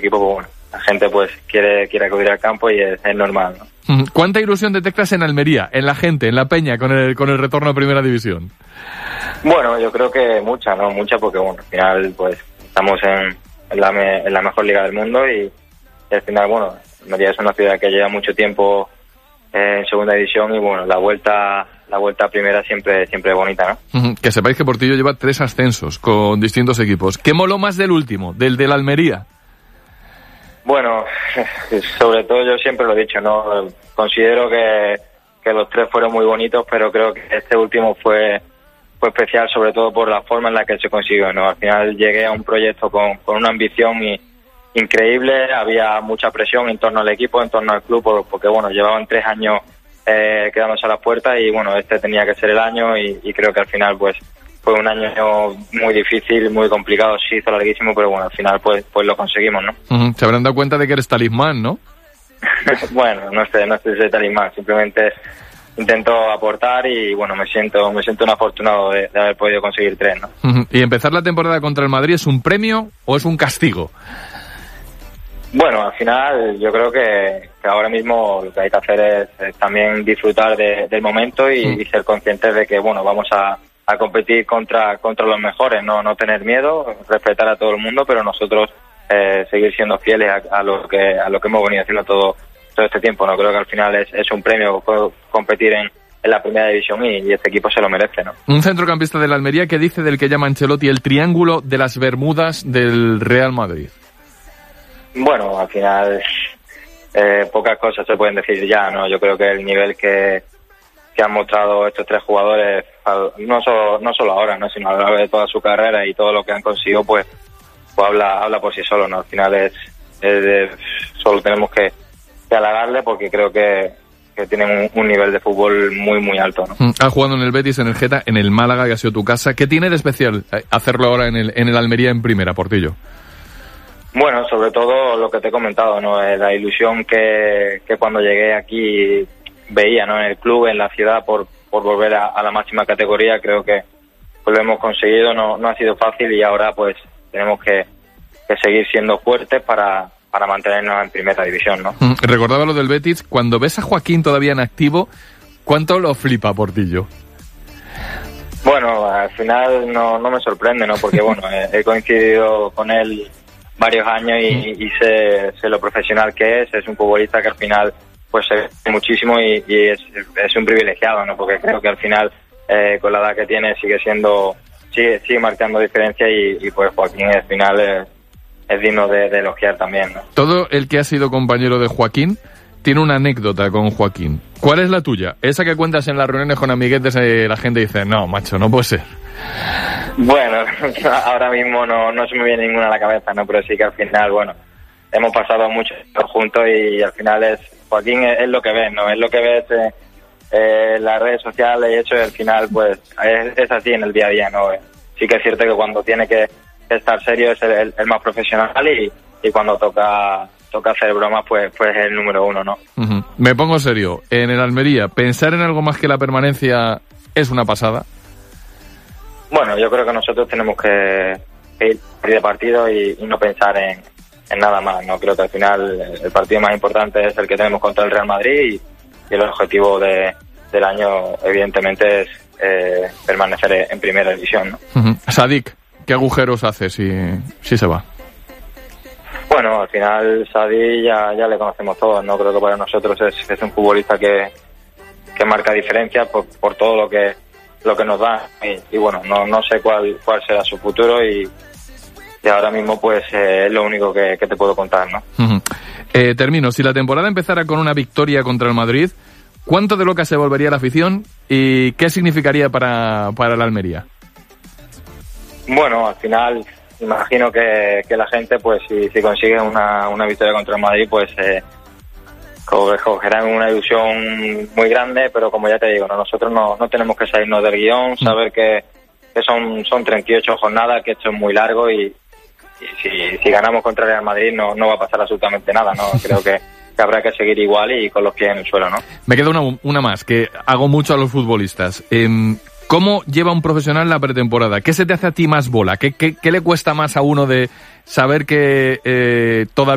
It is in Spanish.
equipo, pues bueno, la gente pues quiere acudir al campo y es normal, ¿no? ¿Cuánta ilusión detectas en Almería, en la gente, en la peña, con el retorno a Primera División? Bueno, yo creo que mucha, ¿no? Mucha, porque bueno, al final pues estamos en la mejor liga del mundo y al final, bueno, Almería es una ciudad que lleva mucho tiempo en segunda división y bueno, la vuelta a primera siempre es bonita, ¿no? Que sepáis que Portillo lleva 3 ascensos con distintos equipos. ¿Qué moló más del último, del Almería? Bueno, sobre todo yo siempre lo he dicho, ¿no? Considero que los 3 fueron muy bonitos, pero creo que este último fue especial, sobre todo por la forma en la que se consiguió, ¿no? Al final llegué a un proyecto con una ambición increíble, había mucha presión en torno al equipo, en torno al club, porque bueno, llevaban 3 años quedándose a las puertas y bueno, este tenía que ser el año y creo que al final pues fue un año muy difícil, muy complicado, sí hizo larguísimo, pero bueno, al final pues lo conseguimos, ¿no? Se habrán dado cuenta de que eres talismán, ¿no? Bueno, no sé si talismán, simplemente intento aportar y bueno, me siento un afortunado de haber podido conseguir 3, ¿no? ¿Y empezar la temporada contra el Madrid es un premio o es un castigo? Bueno, al final yo creo que ahora mismo lo que hay que hacer es también disfrutar del momento y ser conscientes de que bueno, vamos a competir contra los mejores, no tener miedo, respetar a todo el mundo, pero nosotros seguir siendo fieles a lo que hemos venido haciendo todo este tiempo. No creo que al final es un premio competir en la primera división y este equipo se lo merece, ¿no? Un centrocampista de la Almería que dice del que llama Ancelotti el triángulo de las Bermudas del Real Madrid. Bueno, al final pocas cosas se pueden decir ya, ¿no? Yo creo que el nivel que han mostrado estos 3 jugadores, no solo ahora, ¿no? Sino a lo largo de toda su carrera y todo lo que han conseguido, pues habla por sí solo, ¿no? Al final solo tenemos que halagarle porque creo que tienen un nivel de fútbol muy, muy alto, ¿no? Has jugado en el Betis, en el Geta, en el Málaga, que ha sido tu casa. ¿Qué tiene de especial hacerlo ahora en el Almería en primera, Portillo? Bueno, sobre todo lo que te he comentado, ¿no? La ilusión que cuando llegué aquí veía, ¿no? En el club, en la ciudad, por volver a la máxima categoría. Creo que pues lo hemos conseguido, no ha sido fácil y ahora pues tenemos que seguir siendo fuertes para mantenernos en primera división, ¿no? Recordaba lo del Betis, cuando ves a Joaquín todavía en activo, ¿cuánto lo flipa Portillo? Bueno, al final no me sorprende, ¿no? Porque bueno, he coincidido con él varios años y sé lo profesional que es un futbolista que al final pues se ve muchísimo y es un privilegiado, ¿no? Porque creo que al final con la edad que tiene sigue marcando diferencia y pues Joaquín al final es digno de elogiar también, ¿no? Todo el que ha sido compañero de Joaquín tiene una anécdota con Joaquín. ¿Cuál es la tuya? Esa que cuentas en las reuniones con amiguetes, la gente dice, no, macho, no puede ser. Bueno, ahora mismo no se me viene ninguna a la cabeza, ¿no? Pero sí que al final, bueno, hemos pasado mucho juntos y al final Joaquín es lo que ves, ¿no? Es lo que ves en las redes sociales y eso, y al final, pues, es así en el día a día, ¿no? Sí que es cierto que cuando tiene que estar serio es el más profesional y cuando toca hacer bromas, pues es el número 1, ¿no? Uh-huh. Me pongo serio. En el Almería, ¿pensar en algo más que la permanencia es una pasada? Bueno, yo creo que nosotros tenemos que ir de partido y no pensar en nada más, ¿no? Creo que al final el partido más importante es el que tenemos contra el Real Madrid y el objetivo del año, evidentemente, es permanecer en primera división, ¿no? Uh-huh. Sadik, ¿qué agujeros hace si se va? Bueno, al final Sadik ya le conocemos todos, ¿no? Creo que para nosotros es un futbolista que marca diferencia por todo lo que nos da y bueno, no sé cuál será su futuro y ahora mismo pues es lo único que te puedo contar, ¿no? Uh-huh. Termino, si la temporada empezara con una victoria contra el Madrid, ¿cuánto de loca se volvería la afición y qué significaría para la Almería? Bueno, al final imagino que la gente pues si consigue una victoria contra el Madrid pues cogerán una ilusión muy grande, pero como ya te digo, nosotros no tenemos que salirnos del guión, saber que son 38 jornadas, que esto es muy largo y si ganamos contra el Real Madrid no va a pasar absolutamente nada, ¿no? Creo que habrá que seguir igual y con los pies en el suelo, ¿no? Me queda una más, que hago mucho a los futbolistas. ¿Cómo lleva un profesional la pretemporada? ¿Qué se te hace a ti más bola? ¿Qué le cuesta más a uno de saber que todavía